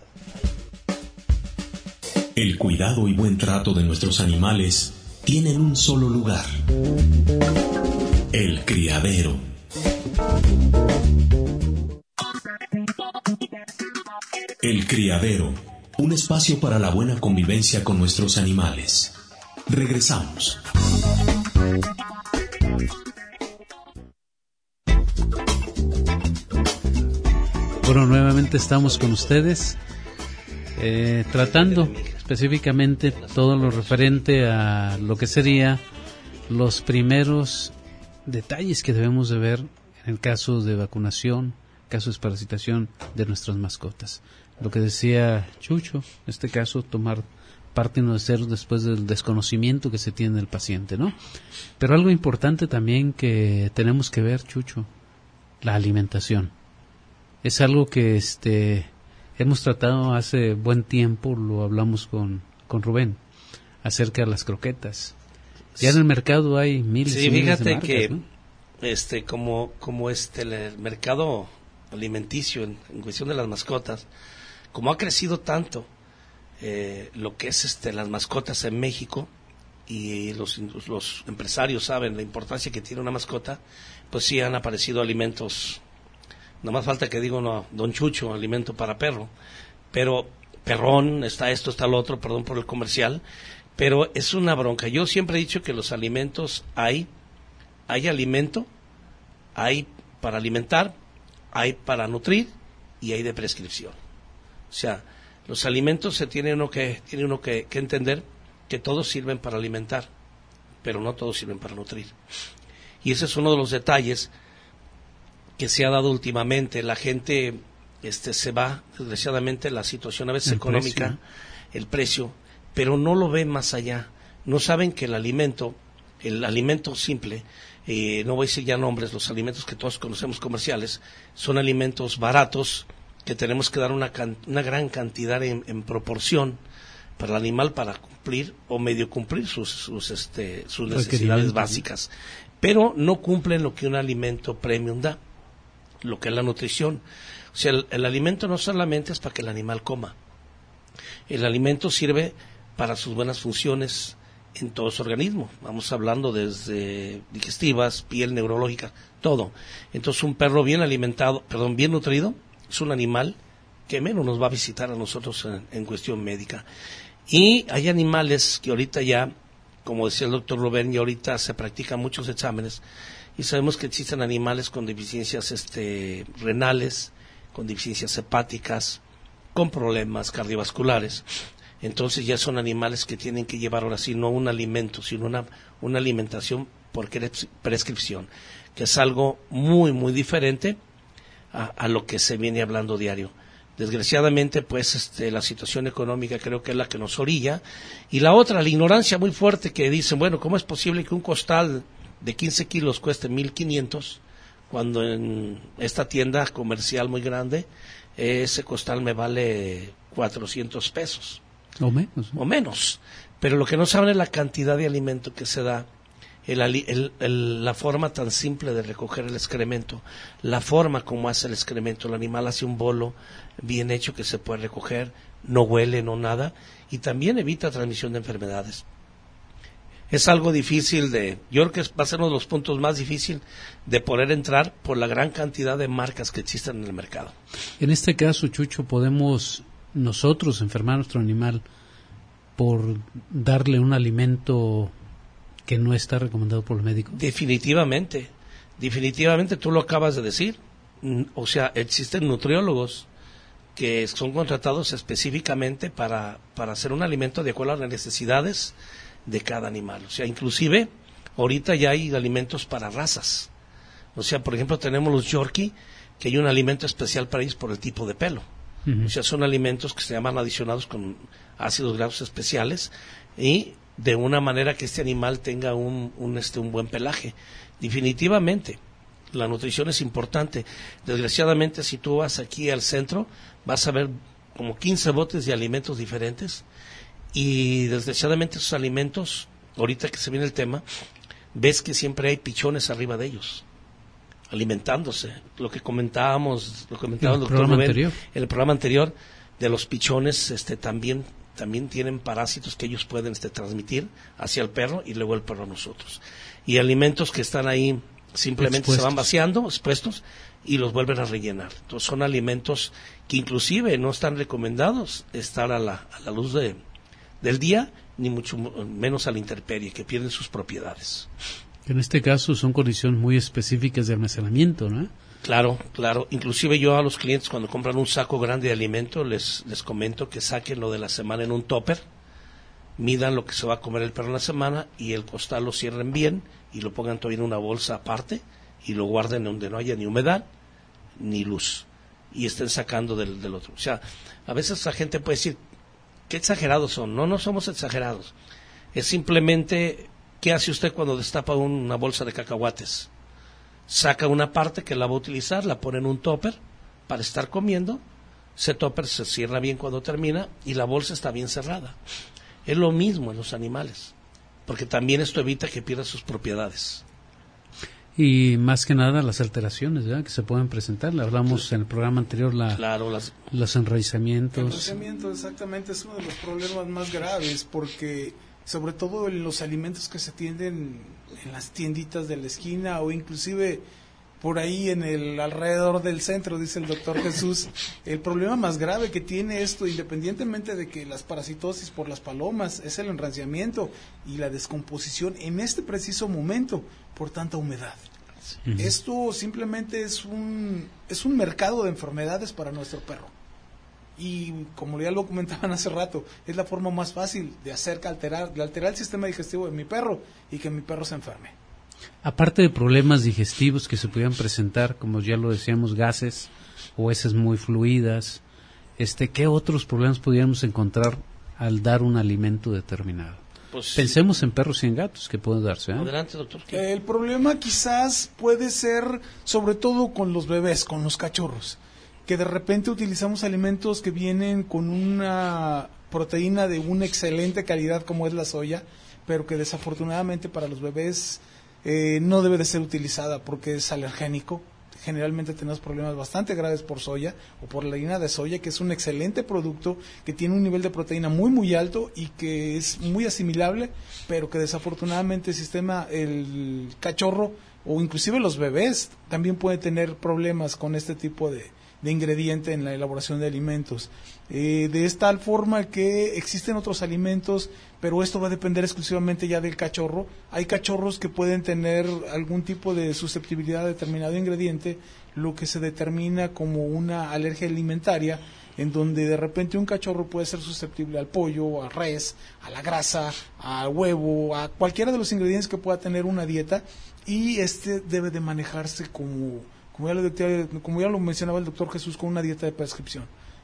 El cuidado y buen trato de nuestros animales tienen un solo lugar: el criadero. El criadero, un espacio para la buena convivencia con nuestros animales. Regresamos. Bueno, nuevamente estamos con ustedes, tratando específicamente todo lo referente a lo que sería los primeros detalles que debemos de ver en el caso de vacunación, caso de desparasitación de nuestras mascotas. Lo que decía Chucho, en este caso, tomar parte no de cero después del desconocimiento que se tiene del paciente, ¿no? Pero algo importante también que tenemos que ver, Chucho, la alimentación. Es algo que hemos tratado hace buen tiempo, lo hablamos con Rubén, acerca de las croquetas. Ya en el mercado hay miles y miles de marcas, que ¿no? Como el mercado alimenticio en cuestión de las mascotas, como ha crecido tanto lo que es las mascotas en México, y los empresarios saben la importancia que tiene una mascota, pues sí han aparecido alimentos. No más falta que digo, no, Don Chucho, alimento para perro, pero perrón, está esto, está lo otro, perdón por el comercial, pero es una bronca. Yo siempre he dicho que los alimentos hay alimento, hay para alimentar, hay para nutrir y hay de prescripción. O sea, los alimentos tiene uno que entender que todos sirven para alimentar, pero no todos sirven para nutrir. Y ese es uno de los detalles que se ha dado últimamente. La gente se va, desgraciadamente, la situación a veces económica, el precio, pero no lo ven más allá. No saben que el alimento simple, no voy a decir ya nombres, los alimentos que todos conocemos comerciales, son alimentos baratos que tenemos que dar una gran cantidad en proporción para el animal para cumplir o medio cumplir sus necesidades básicas. Pero no cumplen lo que un alimento premium da, lo que es la nutrición. O sea, el alimento no solamente es para que el animal coma. El alimento sirve para sus buenas funciones en todo su organismo. Vamos hablando desde digestivas, piel, neurológica, todo. Entonces, un perro bien nutrido, es un animal que menos nos va a visitar a nosotros en cuestión médica. Y hay animales que ahorita ya, como decía el doctor Rubén, y ahorita se practican muchos exámenes, y sabemos que existen animales con deficiencias renales, con deficiencias hepáticas, con problemas cardiovasculares. Entonces ya son animales que tienen que llevar ahora sí no un alimento, sino una alimentación por prescripción, que es algo muy, muy diferente a lo que se viene hablando diario. Desgraciadamente, pues, la situación económica creo que es la que nos orilla. Y la otra, la ignorancia muy fuerte que dicen, bueno, ¿cómo es posible que un costal de 15 kilos cueste 1,500 cuando en esta tienda comercial muy grande ese costal me vale 400 pesos? O menos. O menos. Pero lo que no saben es la cantidad de alimento que se da, la forma tan simple de recoger el excremento, la forma como hace el excremento. El animal hace un bolo bien hecho que se puede recoger, no huele, no nada, y también evita transmisión de enfermedades. Es algo difícil yo creo que va a ser uno de los puntos más difíciles de poder entrar por la gran cantidad de marcas que existen en el mercado. En este caso, Chucho, ¿podemos nosotros enfermar a nuestro animal por darle un alimento que no está recomendado por el médico? Definitivamente tú lo acabas de decir. O sea, existen nutriólogos que son contratados específicamente para hacer un alimento de acuerdo a las necesidades de cada animal. O sea, inclusive ahorita ya hay alimentos para razas. O sea, por ejemplo, tenemos los Yorkie, que hay un alimento especial para ellos por el tipo de pelo. Uh-huh. O sea, son alimentos que se llaman adicionados con ácidos grasos especiales y de una manera que este animal tenga un buen pelaje. Definitivamente, la nutrición es importante. Desgraciadamente, si tú vas aquí al centro, vas a ver como 15 botes de alimentos diferentes y desgraciadamente esos alimentos, ahorita que se viene el tema, ves que siempre hay pichones arriba de ellos, alimentándose. Lo que comentábamos el doctor Rubén, en el programa anterior, de los pichones también tienen parásitos que ellos pueden transmitir hacia el perro y luego el perro a nosotros. Y alimentos que están ahí simplemente se van vaciando, expuestos, y los vuelven a rellenar. Entonces son alimentos que inclusive no están recomendados estar a la luz del día, ni mucho menos a la intemperie, que pierden sus propiedades. En este caso son condiciones muy específicas de almacenamiento, ¿no? Claro. Inclusive yo a los clientes cuando compran un saco grande de alimento les comento que saquen lo de la semana en un topper, midan lo que se va a comer el perro en la semana y el costal lo cierren bien y lo pongan todavía en una bolsa aparte y lo guarden donde no haya ni humedad ni luz y estén sacando del otro. O sea, a veces la gente puede decir, ¿qué exagerados son? No somos exagerados. Es simplemente, ¿qué hace usted cuando destapa una bolsa de cacahuates? Saca una parte que la va a utilizar, la pone en un topper para estar comiendo, ese topper se cierra bien cuando termina y la bolsa está bien cerrada. Es lo mismo en los animales, porque también esto evita que pierda sus propiedades. Y más que nada las alteraciones, ¿verdad?, que se pueden presentar. Le hablamos en el programa anterior, los enraizamientos. El enraizamiento exactamente es uno de los problemas más graves, porque sobre todo en los alimentos que se tienden en las tienditas de la esquina o inclusive por ahí en el alrededor del centro, dice el doctor Jesús, el problema más grave que tiene esto, independientemente de que las parasitosis por las palomas, es el enranciamiento y la descomposición en este preciso momento por tanta humedad. Uh-huh. Esto simplemente es un mercado de enfermedades para nuestro perro. Y como ya lo comentaban hace rato, es la forma más fácil de alterar el sistema digestivo de mi perro y que mi perro se enferme. Aparte de problemas digestivos que se pudieran presentar, como ya lo decíamos, gases o heces muy fluidas, ¿qué otros problemas pudiéramos encontrar al dar un alimento determinado? Pues, pensemos en perros y en gatos que pueden darse. Adelante, doctor. El problema quizás puede ser sobre todo con los bebés, con los cachorros, que de repente utilizamos alimentos que vienen con una proteína de una excelente calidad como es la soya, pero que desafortunadamente para los bebés no debe de ser utilizada porque es alergénico. Generalmente tenemos problemas bastante graves por soya o por la harina de soya, que es un excelente producto que tiene un nivel de proteína muy muy alto y que es muy asimilable, pero que desafortunadamente el cachorro o inclusive los bebés también pueden tener problemas con este tipo de ingrediente en la elaboración de alimentos. De tal forma que existen otros alimentos, pero esto va a depender exclusivamente ya del cachorro. Hay cachorros que pueden tener algún tipo de susceptibilidad a determinado ingrediente, lo que se determina como una alergia alimentaria, en donde de repente un cachorro puede ser susceptible al pollo, a res, a la grasa, al huevo, a cualquiera de los ingredientes que pueda tener una dieta, y debe de manejarse como ya lo mencionaba el doctor Jesús, con una dieta de prescripción.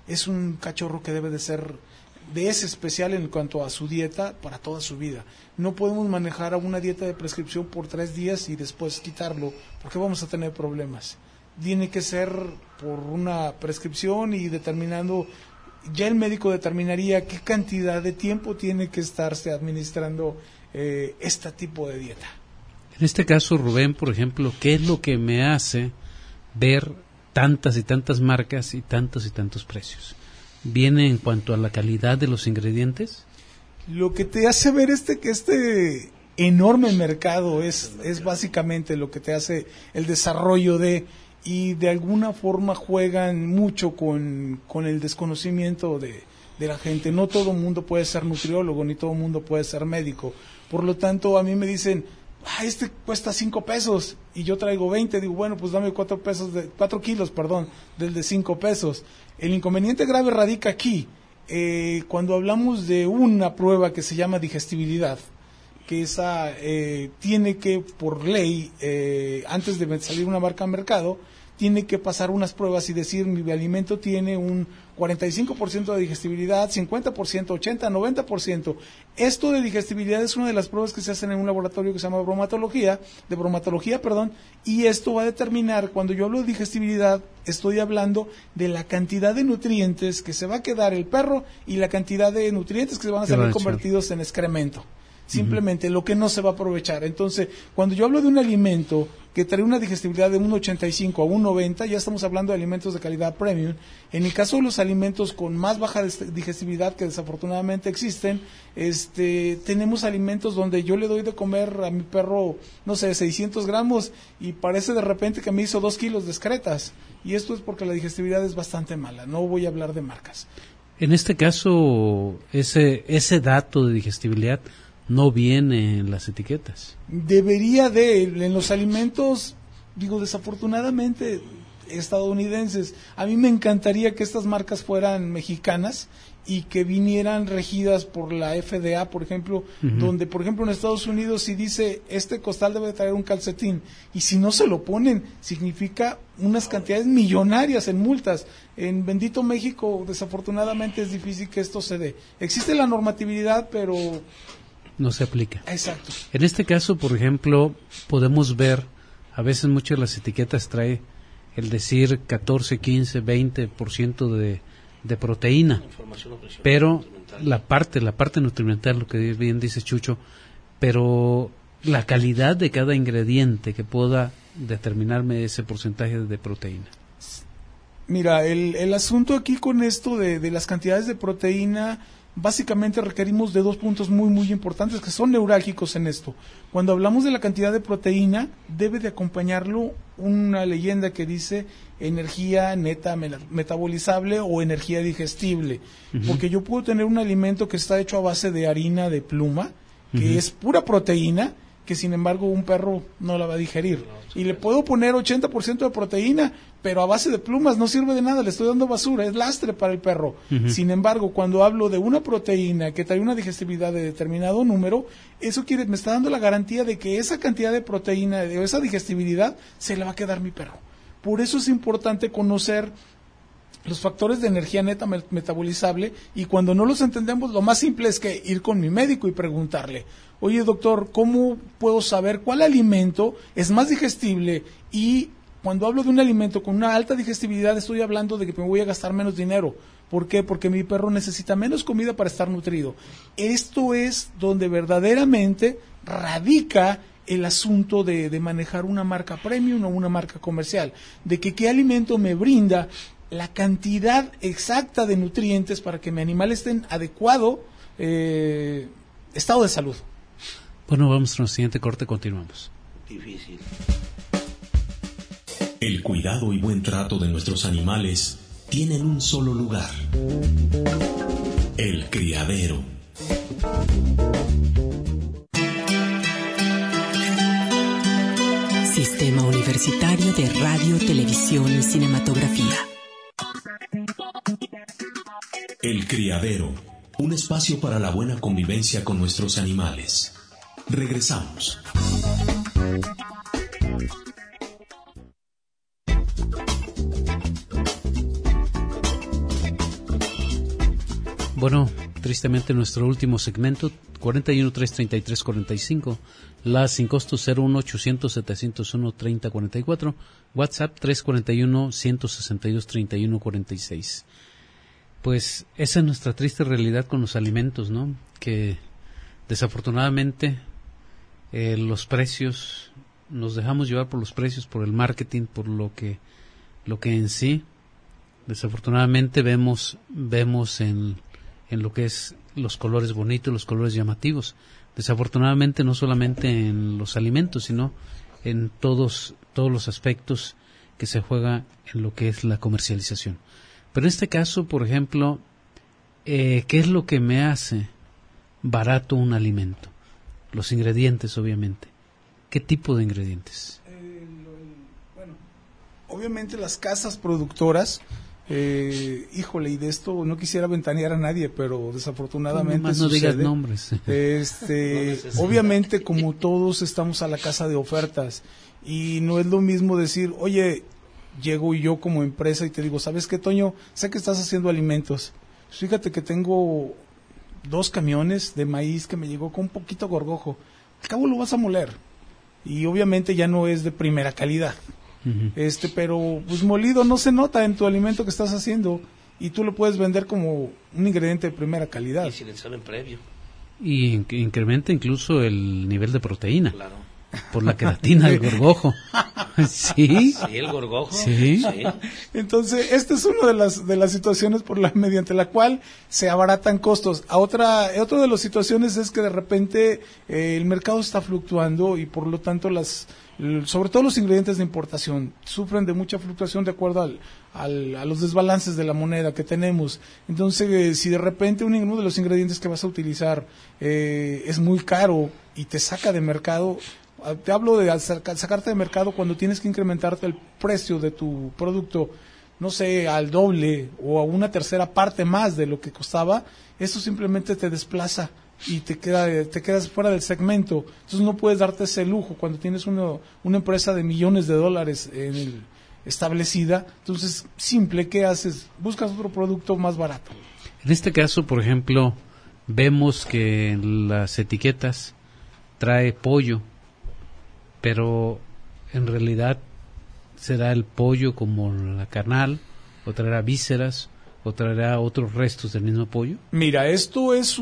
es un cachorro que debe de ser de ese especial en cuanto a su dieta para toda su vida. No podemos manejar a una dieta de prescripción por 3 días y después quitarlo, porque vamos a tener problemas. Tiene que ser por una prescripción y determinando, ya el médico determinaría qué cantidad de tiempo tiene que estarse administrando este tipo de dieta. En este caso, Rubén, por ejemplo, ¿qué es lo que me hace ver tantas y tantas marcas y tantos precios? ¿Viene en cuanto a la calidad de los ingredientes? Lo que te hace ver que este enorme mercado es básicamente lo que te hace el desarrollo y de alguna forma juegan mucho con el desconocimiento de la gente. No todo mundo puede ser nutriólogo, ni todo mundo puede ser médico. Por lo tanto, a mí me dicen, este cuesta 5 pesos y yo traigo 20, digo, bueno, pues dame 4 kilos, del de 5 pesos. El inconveniente grave radica aquí, cuando hablamos de una prueba que se llama digestibilidad, que esa tiene que, por ley, antes de salir una marca al mercado, tiene que pasar unas pruebas y decir, mi alimento tiene un 45% de digestibilidad, 50%, 80%, 90%. Esto de digestibilidad es una de las pruebas que se hacen en un laboratorio que se llama bromatología, y esto va a determinar, cuando yo hablo de digestibilidad, estoy hablando de la cantidad de nutrientes que se va a quedar el perro y la cantidad de nutrientes que se van a salir convertidos en excremento. Simplemente lo que no se va a aprovechar. Entonces, cuando yo hablo de un alimento que trae una digestibilidad de 1.85 a 1.90, ya estamos hablando de alimentos de calidad premium. En el caso de los alimentos con más baja digestibilidad, que desafortunadamente existen, tenemos alimentos donde yo le doy de comer a mi perro, 600 gramos, y parece de repente que me hizo 2 kilos de excretas. Y esto es porque la digestibilidad es bastante mala. No voy a hablar de marcas. En este caso, ese dato de digestibilidad no viene en las etiquetas. Debería en los alimentos, desafortunadamente estadounidenses. A mí me encantaría que estas marcas fueran mexicanas y que vinieran regidas por la FDA, por ejemplo, donde, por ejemplo, en Estados Unidos, si dice, este costal debe traer un calcetín, y si no se lo ponen, significa unas cantidades millonarias en multas. En bendito México, desafortunadamente, es difícil que esto se dé. Existe la normatividad, pero no se aplica. Exacto. En este caso, por ejemplo, podemos ver, a veces muchas de las etiquetas trae el decir 14, 15, 20% de proteína, pero la parte nutrimental, lo que bien dice Chucho, pero la calidad de cada ingrediente que pueda determinarme ese porcentaje de proteína. Mira, el asunto aquí con esto de las cantidades de proteína, básicamente requerimos de 2 puntos muy muy importantes que son neurálgicos en esto. Cuando hablamos de la cantidad de proteína, debe de acompañarlo una leyenda que dice energía neta metabolizable o energía digestible, porque yo puedo tener un alimento que está hecho a base de harina de pluma, que es pura proteína, que sin embargo un perro no la va a digerir. Y le puedo poner 80% de proteína, pero a base de plumas no sirve de nada, le estoy dando basura, es lastre para el perro. Sin embargo, cuando hablo de una proteína que trae una digestibilidad de determinado número, eso me está dando la garantía de que esa cantidad de proteína, de esa digestibilidad, se la va a quedar mi perro. Por eso es importante conocer los factores de energía neta metabolizable, y cuando no los entendemos, lo más simple es que ir con mi médico y preguntarle, oye doctor, ¿cómo puedo saber cuál alimento es más digestible? Y cuando hablo de un alimento con una alta digestibilidad, estoy hablando de que me voy a gastar menos dinero. ¿Por qué? Porque mi perro necesita menos comida para estar nutrido. Esto es donde verdaderamente radica el asunto de manejar una marca premium o una marca comercial, de que qué alimento me brinda la cantidad exacta de nutrientes para que mi animal esté en adecuado estado de salud. Bueno, vamos a nuestro siguiente corte, continuamos. Difícil. El cuidado y buen trato de nuestros animales tienen un solo lugar: el criadero. Sistema Universitario de Radio, Televisión y Cinematografía. El criadero, un espacio para la buena convivencia con nuestros animales. Regresamos. Bueno, tristemente nuestro último segmento, 41-333-45, la sin costo 01800-701-3044, WhatsApp 341-162-3146. Pues esa es nuestra triste realidad con los alimentos, ¿no? Que desafortunadamente los precios, nos dejamos llevar por los precios, por el marketing, por lo que en sí, desafortunadamente vemos en lo que es los colores bonitos, los colores llamativos. Desafortunadamente no solamente en los alimentos, sino en todos los aspectos que se juega en lo que es la comercialización. Pero en este caso, por ejemplo, ¿qué es lo que me hace barato un alimento? Los ingredientes, obviamente. ¿Qué tipo de ingredientes? Bueno, obviamente las casas productoras, híjole, y de esto no quisiera ventanear a nadie, pero desafortunadamente no digas nombres. Obviamente, como todos estamos a la casa de ofertas, y no es lo mismo decir, oye, llego yo como empresa y te digo, ¿sabes qué, Toño? Sé que estás haciendo alimentos. Fíjate que tengo 2 camiones de maíz que me llegó con un poquito gorgojo. Al cabo lo vas a moler. Y obviamente ya no es de primera calidad. Uh-huh. Pero pues molido no se nota en tu alimento que estás haciendo y tú lo puedes vender como un ingrediente de primera calidad. Y silenciarlo en previo. Y incrementa incluso el nivel de proteína. Claro. Por la queratina del gorgojo. Sí. Sí, el gorgojo. Sí. Entonces, esta es una de las situaciones mediante la cual se abaratan costos. Otra de las situaciones es que de repente el mercado está fluctuando y por lo tanto sobre todo los ingredientes de importación sufren de mucha fluctuación de acuerdo a los desbalances de la moneda que tenemos. Entonces, si de repente uno de los ingredientes que vas a utilizar es muy caro y te saca de mercado, te hablo de sacarte de mercado cuando tienes que incrementarte el precio de tu producto, no sé, al doble o a una tercera parte más de lo que costaba, eso simplemente te desplaza y te quedas fuera del segmento. Entonces no puedes darte ese lujo cuando tienes una empresa de millones de dólares establecida. Entonces, simple, ¿qué haces? Buscas otro producto más barato. En este caso, por ejemplo, vemos que en las etiquetas trae pollo, pero en realidad será el pollo como la carnal, o traerá vísceras, o traerá otros restos del mismo pollo. Mira, esto es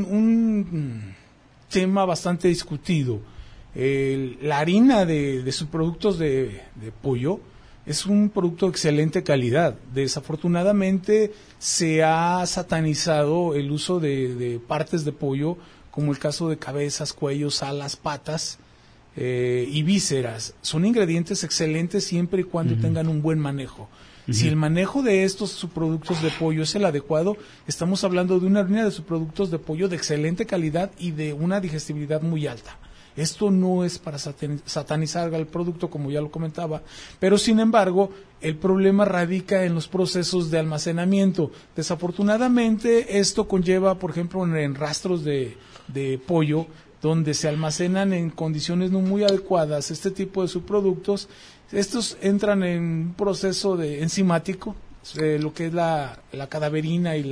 un tema bastante discutido. La harina de subproductos de pollo es un producto de excelente calidad. Desafortunadamente se ha satanizado el uso de partes de pollo, como el caso de cabezas, cuellos, alas, patas, y vísceras. Son ingredientes excelentes siempre y cuando tengan un buen manejo. Si el manejo de estos subproductos de pollo es el adecuado, estamos hablando de una harina de subproductos de pollo de excelente calidad y de una digestibilidad muy alta. Esto no es para satanizar al producto, como ya lo comentaba, pero sin embargo, el problema radica en los procesos de almacenamiento. Desafortunadamente, esto conlleva, por ejemplo, en rastros de pollo, donde se almacenan en condiciones no muy adecuadas este tipo de subproductos. Estos entran en un proceso de enzimático, lo que es la cadaverina y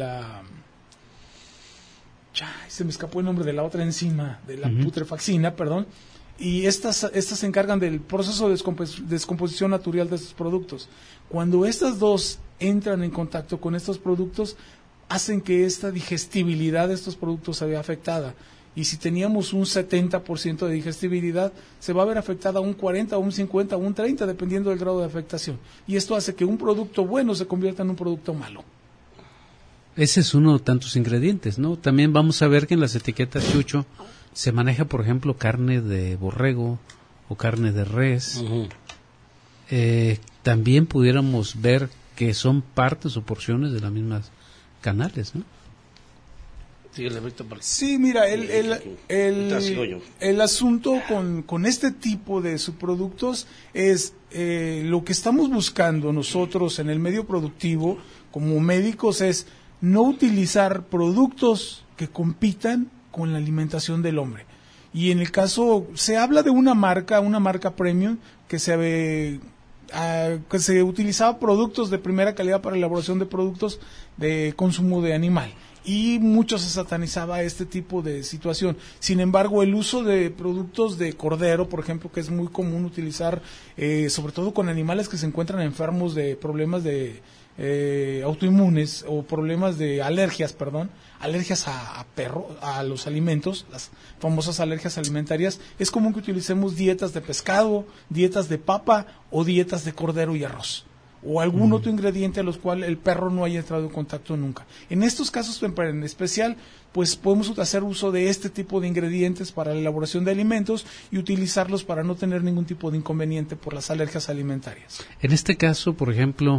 se me escapó el nombre de la otra enzima, de la putrefacina, perdón, y estas se encargan del proceso de descomposición natural de estos productos. Cuando estas dos entran en contacto con estos productos, hacen que esta digestibilidad de estos productos se vea afectada. Y si teníamos un 70% de digestibilidad, se va a ver afectada a un 40, a un 50, a un 30, dependiendo del grado de afectación. Y esto hace que un producto bueno se convierta en un producto malo. Ese es uno de tantos ingredientes, ¿no? También vamos a ver que en las etiquetas, Chucho, se maneja, por ejemplo, carne de borrego o carne de res. Uh-huh. También pudiéramos ver que son partes o porciones de las mismas canales, ¿no? Sí, mira, el asunto con este tipo de subproductos es lo que estamos buscando nosotros en el medio productivo como médicos es no utilizar productos que compitan con la alimentación del hombre. Y en el caso, se habla de una marca premium que se que se utilizaba productos de primera calidad para elaboración de productos de consumo de animal. Y mucho se satanizaba este tipo de situación. Sin embargo, el uso de productos de cordero, por ejemplo, que es muy común utilizar, sobre todo con animales que se encuentran enfermos de problemas de autoinmunes o problemas de alergias a los alimentos, las famosas alergias alimentarias, es común que utilicemos dietas de pescado, dietas de papa o dietas de cordero y arroz, o algún otro ingrediente a los cuales el perro no haya entrado en contacto nunca. En estos casos en especial, pues podemos hacer uso de este tipo de ingredientes para la elaboración de alimentos y utilizarlos para no tener ningún tipo de inconveniente por las alergias alimentarias. En este caso, por ejemplo,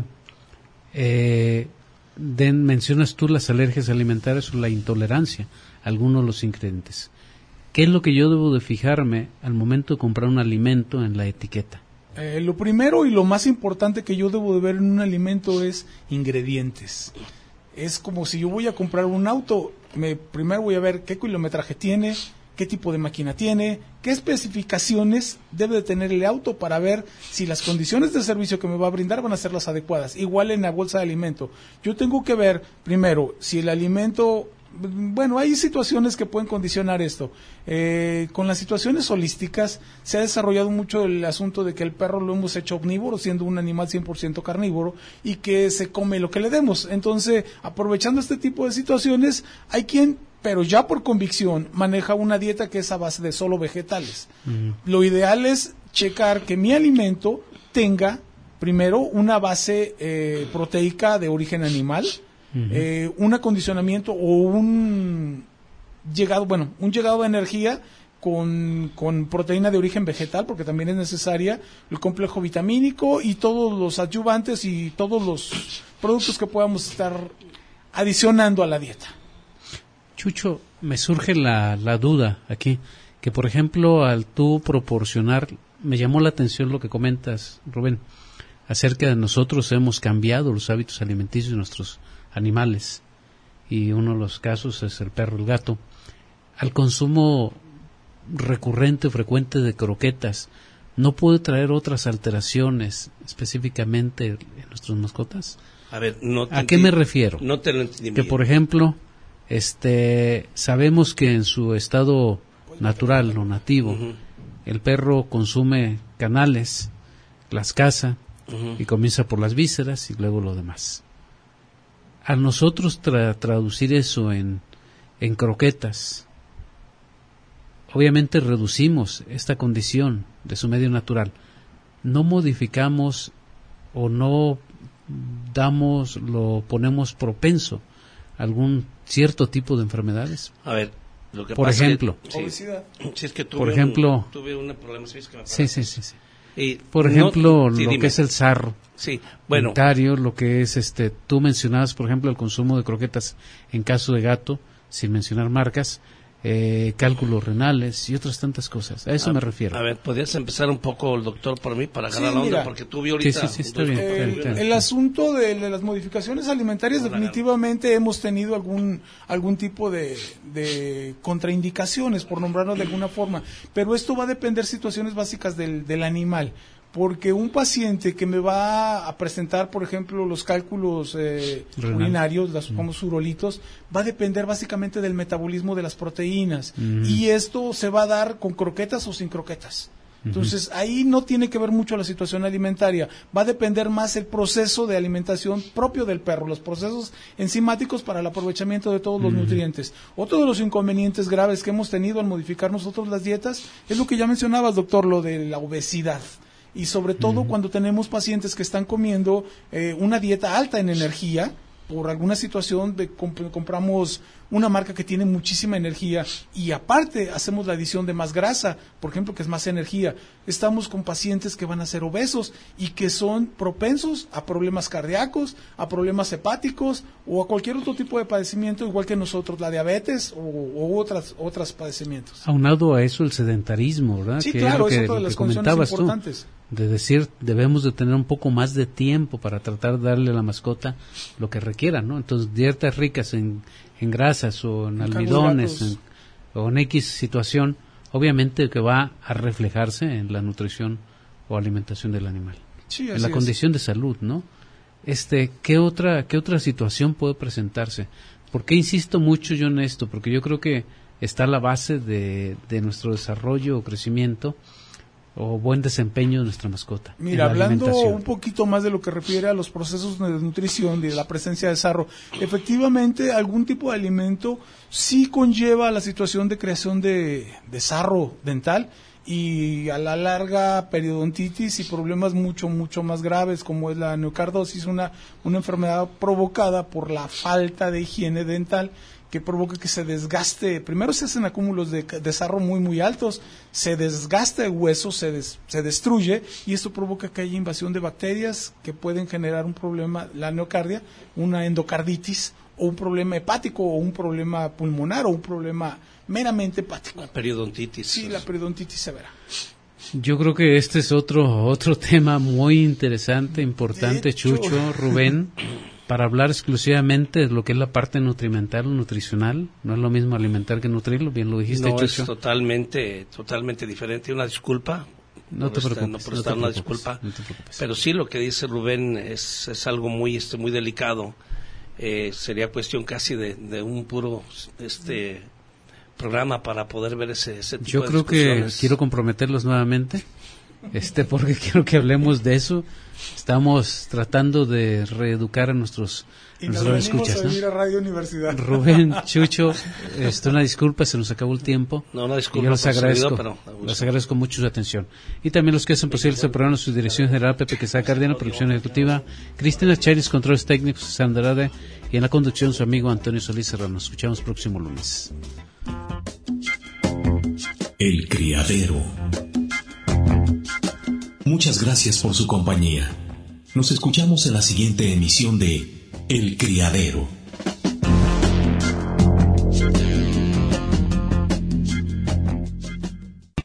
mencionas tú las alergias alimentarias o la intolerancia a algunos de los ingredientes. ¿Qué es lo que yo debo de fijarme al momento de comprar un alimento en la etiqueta? Lo primero y lo más importante que yo debo de ver en un alimento es ingredientes. Es como si yo voy a comprar un auto, primero voy a ver qué kilometraje tiene, qué tipo de máquina tiene, qué especificaciones debe de tener el auto para ver si las condiciones de servicio que me va a brindar van a ser las adecuadas. Igual en la bolsa de alimento. Yo tengo que ver primero si el alimento... Bueno, hay situaciones que pueden condicionar esto. Con las situaciones holísticas se ha desarrollado mucho el asunto de que el perro lo hemos hecho omnívoro, siendo un animal 100% carnívoro, y que se come lo que le demos. Entonces, aprovechando este tipo de situaciones, hay quien, pero ya por convicción, maneja una dieta que es a base de solo vegetales. Lo ideal es checar que mi alimento tenga, primero, una base proteica de origen animal, un acondicionamiento o un llegado de energía con proteína de origen vegetal, porque también es necesaria, el complejo vitamínico y todos los adyuvantes y todos los productos que podamos estar adicionando a la dieta. Chucho, me surge la duda aquí, que por ejemplo al tú proporcionar, me llamó la atención lo que comentas, Rubén, acerca de nosotros hemos cambiado los hábitos alimenticios de nuestros animales, y uno de los casos es el perro, el gato, al consumo recurrente o frecuente de croquetas, ¿no puede traer otras alteraciones específicamente en nuestras mascotas? A ver, ¿a qué me refiero? No te lo entendí que bien. Por ejemplo, sabemos que en su estado natural o nativo, el perro consume canales, las caza y comienza por las vísceras y luego lo demás. A nosotros traducir eso en croquetas, obviamente reducimos esta condición de su medio natural. No modificamos o no ponemos propenso a algún cierto tipo de enfermedades. A ver, lo que por pasa ejemplo, es que, obesidad. Sí, es que por ejemplo, tuve un problema que me sí. Y por ejemplo, lo que es el sarro. Sí, bueno. Lo que es tú mencionabas, por ejemplo, el consumo de croquetas en caso de gato, sin mencionar marcas, cálculos renales y otras tantas cosas. A eso me refiero. A ver, ¿podrías empezar un poco, el doctor, por mí, para agarrar la onda? Porque tú vi ahorita... Sí, está bien. El asunto de las modificaciones alimentarias, definitivamente hemos tenido algún tipo de contraindicaciones, por nombrarlo de alguna forma, pero esto va a depender situaciones básicas del animal. Porque un paciente que me va a presentar, por ejemplo, los cálculos urinarios, los famosos urolitos, va a depender básicamente del metabolismo de las proteínas. Y esto se va a dar con croquetas o sin croquetas. Entonces, ahí no tiene que ver mucho la situación alimentaria. Va a depender más el proceso de alimentación propio del perro, los procesos enzimáticos para el aprovechamiento de todos los nutrientes. Otro de los inconvenientes graves que hemos tenido al modificar nosotros las dietas es lo que ya mencionabas, doctor, lo de la obesidad. Y sobre todo cuando tenemos pacientes que están comiendo una dieta alta en energía, por alguna situación compramos una marca que tiene muchísima energía y aparte hacemos la adición de más grasa, por ejemplo, que es más energía. Estamos con pacientes que van a ser obesos y que son propensos a problemas cardíacos, a problemas hepáticos o a cualquier otro tipo de padecimiento, igual que nosotros, la diabetes o otros padecimientos. Aunado a eso el sedentarismo, ¿verdad? Sí, que claro, es es otra de las condiciones importantes. De decir, debemos de tener un poco más de tiempo para tratar de darle a la mascota lo que requiera, ¿no? Entonces, dietas ricas en grasas o en almidones o en X situación, obviamente que va a reflejarse en la nutrición o alimentación del animal. Sí, en la condición de salud, ¿no? ¿Qué otra situación puede presentarse? ¿Por qué insisto mucho yo en esto? Porque yo creo que está la base de nuestro desarrollo o crecimiento o buen desempeño de nuestra mascota. Mira, hablando un poquito más de lo que refiere a los procesos de nutrición y de la presencia de sarro, efectivamente algún tipo de alimento sí conlleva la situación de creación de sarro dental y a la larga periodontitis y problemas mucho más graves como es la neocardosis, una enfermedad provocada por la falta de higiene dental que provoca que se desgaste. Primero se hacen acúmulos de sarro muy altos, se desgasta el hueso, se destruye y esto provoca que haya invasión de bacterias que pueden generar un problema, la neocardia, una endocarditis o un problema hepático o un problema pulmonar o un problema meramente hepático. La periodontitis. Sí, la periodontitis severa. Yo creo que este es otro tema muy interesante, importante, Chucho, Rubén, para hablar exclusivamente de lo que es la parte nutrimental o nutricional. No es lo mismo alimentar que nutrirlo, bien lo dijiste, no, Chucho. Es totalmente diferente. Una disculpa. No te preocupes. Una disculpa. Pero sí, lo que dice Rubén es algo muy delicado. Sería cuestión casi de un puro programa para poder ver ese tipo de discusiones. Yo creo que quiero comprometerlos nuevamente, porque quiero que hablemos de eso. Estamos tratando de reeducar a nuestros escuchas, a ¿no? a Radio Universidad. Rubén, Chucho, una disculpa, se nos acabó el tiempo. No, una disculpa. Y yo les agradezco mucho su atención. Y también los que hacen posible este programa, su dirección general, Pepe Quesada Cardena, producción ejecutiva, Cristina Chairis, controles técnicos, Sandra Ade, y en la conducción su amigo Antonio Solís Serrano. Nos escuchamos próximo lunes. El Criadero. Muchas gracias por su compañía. Nos escuchamos en la siguiente emisión de El Criadero.